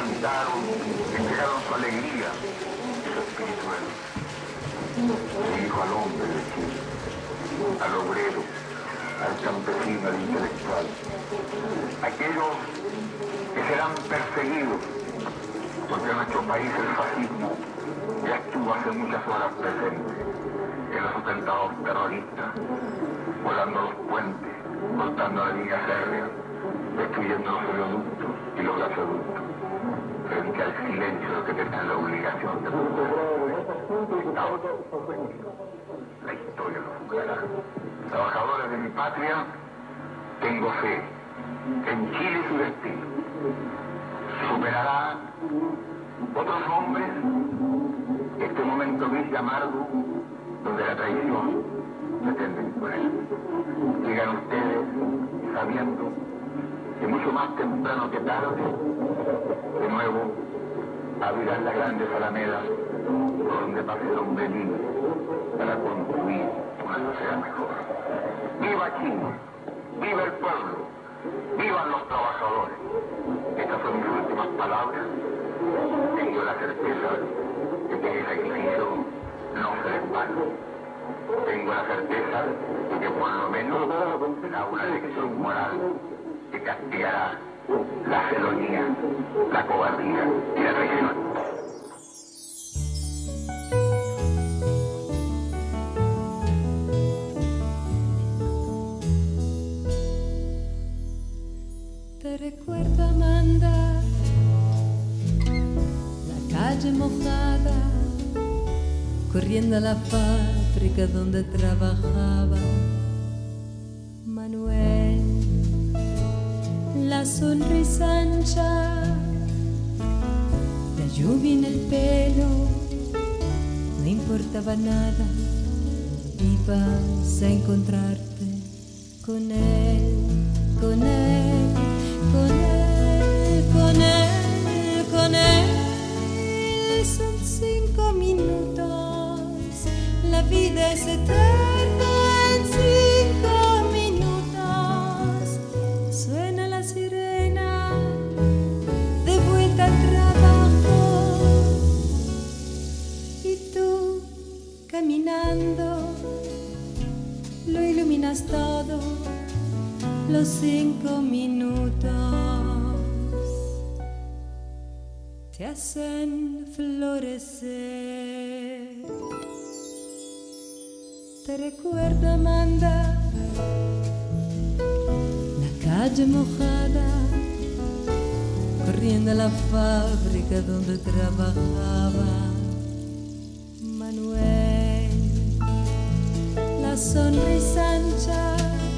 cantaron, entregaron su alegría y su espíritu de luz. Se dijo al hombre de Chile, al obrero, al campesino, al intelectual, aquellos que serán perseguidos, porque en nuestro país el fascismo ya estuvo hace muchas horas presente en los atentados terroristas, volando los puentes, cortando la línea férrea, destruyendo los oleoductos y los gasoductos, frente al silencio que tenían la obligación de proteger. La historia lo juzgará. Trabajadores de mi patria, tengo fe en Chile y su destino. Superará otros hombres este momento gris y amargo donde la traición pretende imponer. Llegan ustedes sabiendo que mucho más temprano que tarde, de nuevo, abrirán las grandes alamedas por donde pase el hombre libre para construir una sociedad mejor. ¡Viva Chile! ¡Viva el pueblo! ¡Vivan los trabajadores! Estas son mis últimas palabras. Tengo la certeza de que el sacrificio no será en vano. Tengo la certeza de que por lo menos será una lección moral que castigará la felonía, la cobardía y la traición. Te recuerdo, Amanda, la calle mojada, corriendo a la fábrica donde trabajaba Manuel, la sonrisa ancha, la lluvia en el pelo, no importaba nada, ibas a encontrarte con él, con él, con él, con él, con él. Son 5 minutos, la vida es eterna en 5 minutos. Suena la sirena, de vuelta al trabajo, y tú caminando, lo iluminas todo, los 5 minutos te hacen florecer. Te recuerdo, Amanda, la calle mojada, corriendo a la fábrica donde trabajaba Manuel, la sonrisa ancha,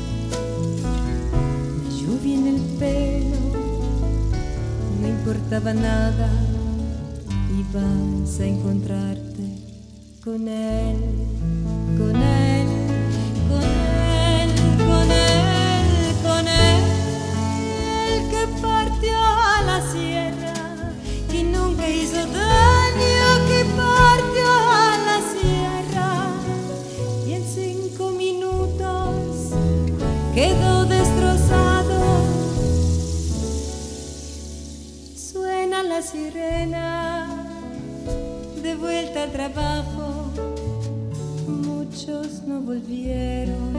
la lluvia en el pelo, no importaba nada, ibas a encontrarte con él, con él, con él, con él, con él, que partió a la sierra, que nunca hizo daño, que partió a la sierra, y en 5 minutos quedó destrozado. Suena la sirena, de vuelta al trabajo, muchos no volvieron,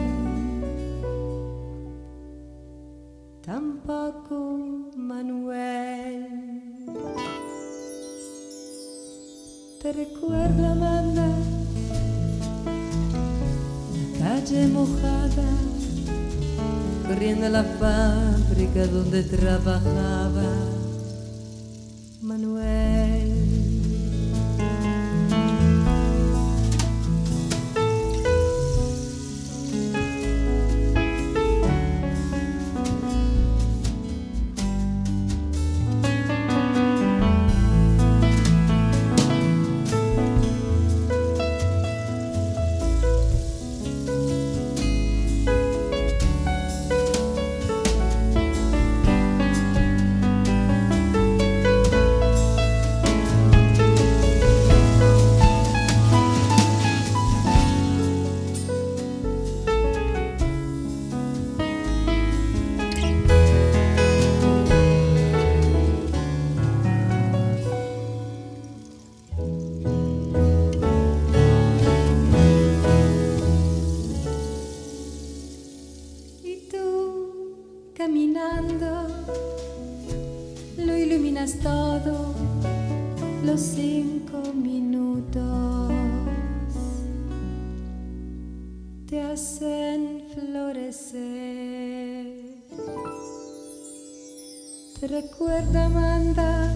tampoco Manuel. Te recuerdo, Amanda, la calle mojada, corriendo a la fábrica donde trabajaba Manuel. caminando, lo iluminas todo, los 5 minutos te hacen florecer. Te recuerda, Amanda,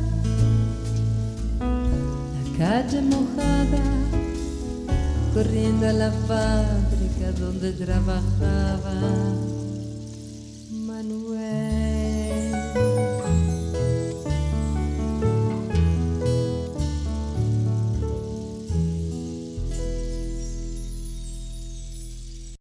la calle mojada, corriendo a la fábrica donde trabajaba Manuel.